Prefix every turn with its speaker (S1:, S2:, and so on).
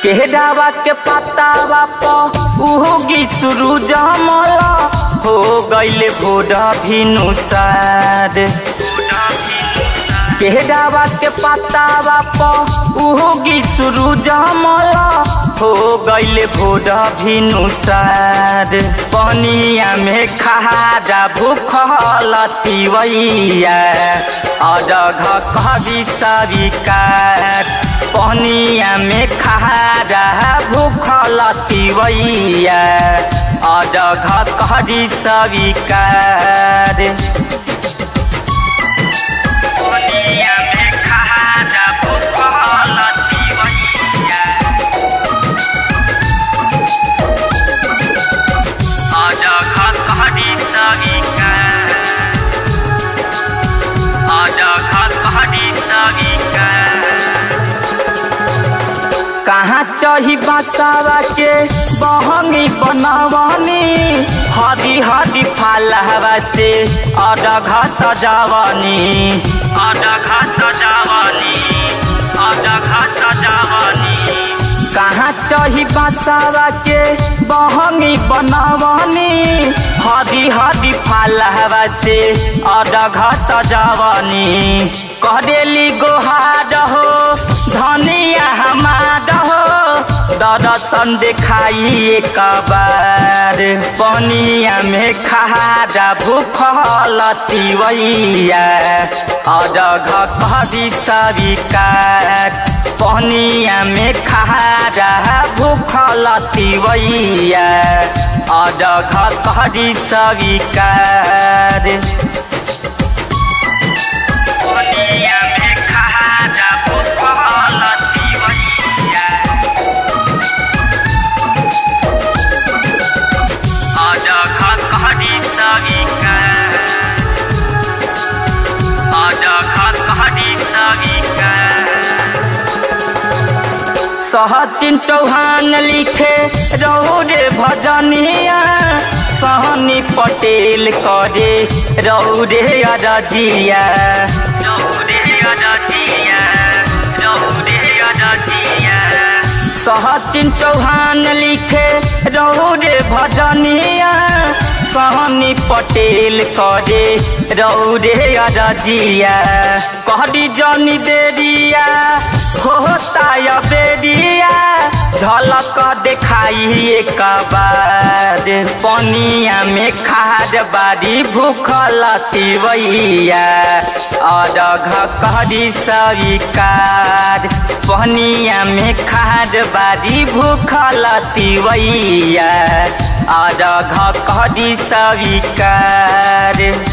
S1: केहड़ावा के पतावा प उगी सूरज मला हो गइले भोर भिनुसार। केहड़ावा के पतावा प उगी सूरज मला हो गइले भोर भिनुसार। पनिया में खारा भूखल तिवैया अरघ कवि सविकार। पनिया में खारा भूखल तिवैया अरघ कवि सविकार। पनिया में खारा भूखल तिवैया अरघ कवि सविकार। अरघ कवि सविकार। कहाँ चही बसावा के बहंगी बनवनी हदी हदी फालहवा से अरघ सजावनी। अरघ सजावनी। अरघ सजावनी। कहाँ चही बसावा के बहंगी बनवनी हदी हदी फालहवा से अरघ सजावनी। करेली गोहार हो धनिया हमार हो दर्शन देखाई एक बार। पनिया में खारा भूखल तिवैया अरघ कवि सविकार। पनिया में खारा भूखल तिवैया अरघ कवि सविकार। पनिया में खारा भूखल तिवैया अरघ कवि सविकार। अरघ कवि सविकार। सहचिन चौहान लिखे रौरे भजनिया सहनी पटेल करे रौरे अरजिया। रौरे अरजिया। रौरे अरजिया। सहचिन चौहान लिखे रौरे भजनिया सहनी पटेल करे रौरे अरजिया। कहरी जनी देरिया होता बेरिया झलक देखाई एक बार। पनिया में खार बारी भूखल तिवैया अरघ कवि सविकार। पनिया में खार बारी भूखल तिवैया अरघ कवि सविकार।